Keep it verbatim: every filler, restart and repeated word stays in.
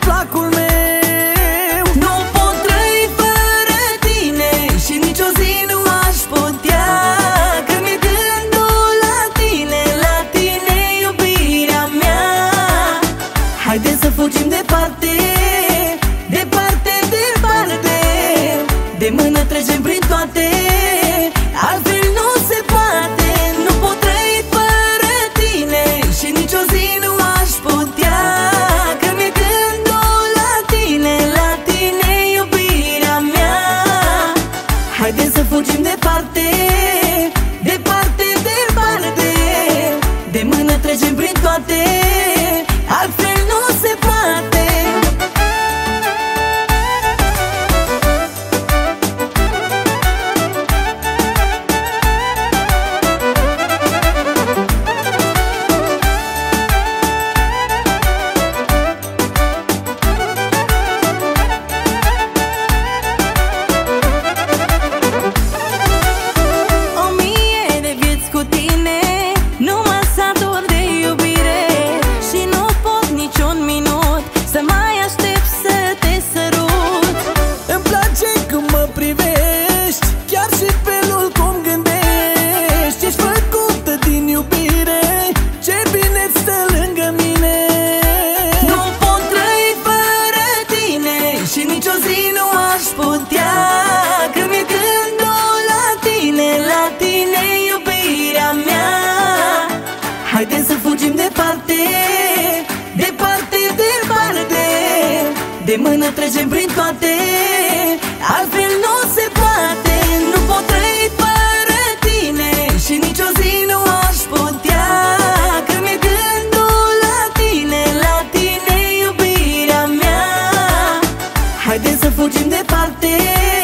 placul meu. Nu pot trăi fără tine și nicio zi nu aș putea, că mi-e gândul la tine, la tine, iubirea mea. Haideți să fugim departe, departe, departe, de mână trecem prin toate, altfel nu se poate. Nu pot trăi fără tine și nicio zi nu aș putea, că mi-e gândul la tine, la tine, iubirea mea. Haideți să fugim departe, departe, departe, de mână trecem prin toate, altfel nu se poate. Haideți să fugim departe, departe, departe, de mână trecem prin toate, altfel nu se poate. Nu pot trăi fără tine și nicio zi nu aș putea, că mi-e gândul la tine, la tine, iubirea mea. Haideți să fugim departe,